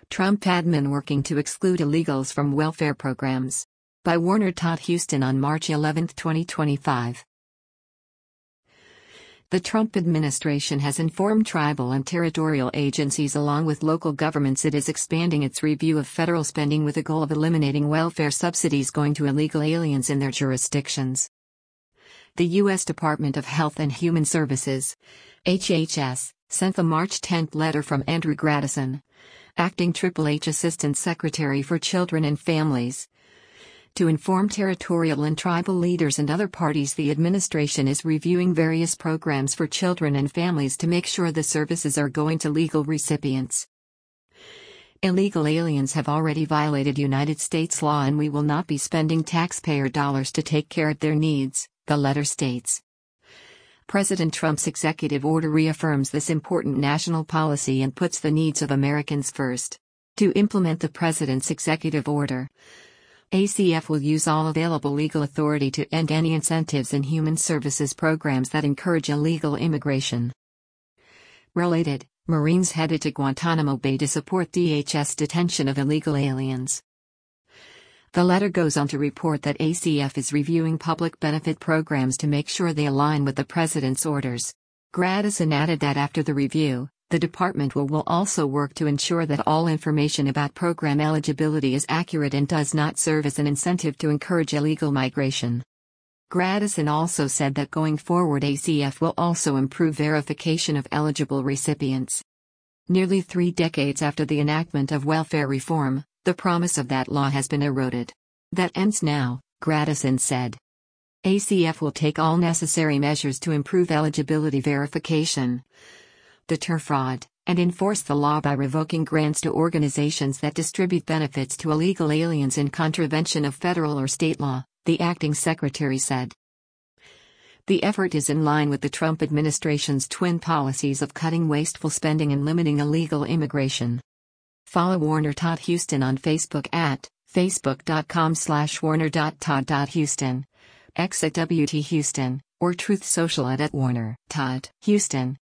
Trump admin working to exclude illegals from welfare programs. By Warner Todd Huston on March 11, 2025. The Trump administration has informed tribal and territorial agencies along with local governments it is expanding its review of federal spending with the goal of eliminating welfare subsidies going to illegal aliens in their jurisdictions. The U.S. Department of Health and Human Services, HHS, sent the March 10 letter from Andrew Gradison, Acting Triple H Assistant Secretary for Children and Families, to inform territorial and tribal leaders and other parties the administration is reviewing various programs for children and families to make sure the services are going to legal recipients. Illegal aliens have already violated United States law and we will not be spending taxpayer dollars to take care of their needs, the letter states. President Trump's executive order reaffirms this important national policy and puts the needs of Americans first. To implement the president's executive order, ACF will use all available legal authority to end any incentives in human services programs that encourage illegal immigration. Related, Marines headed to Guantanamo Bay to support DHS detention of illegal aliens. The letter goes on to report that ACF is reviewing public benefit programs to make sure they align with the president's orders. Gradison added that after the review, the department will also work to ensure that all information about program eligibility is accurate and does not serve as an incentive to encourage illegal migration. Gradison also said that going forward ACF will also improve verification of eligible recipients. Nearly 3 decades after the enactment of welfare reform, the promise of that law has been eroded. That ends now, Gradison said. ACF will take all necessary measures to improve eligibility verification, deter fraud, and enforce the law by revoking grants to organizations that distribute benefits to illegal aliens in contravention of federal or state law, the acting secretary said. The effort is in line with the Trump administration's twin policies of cutting wasteful spending and limiting illegal immigration. Follow Warner Todd Huston on Facebook at facebook.com/warner.todd.huston, X at WT Huston, or Truth Social @ Warner Todd Huston.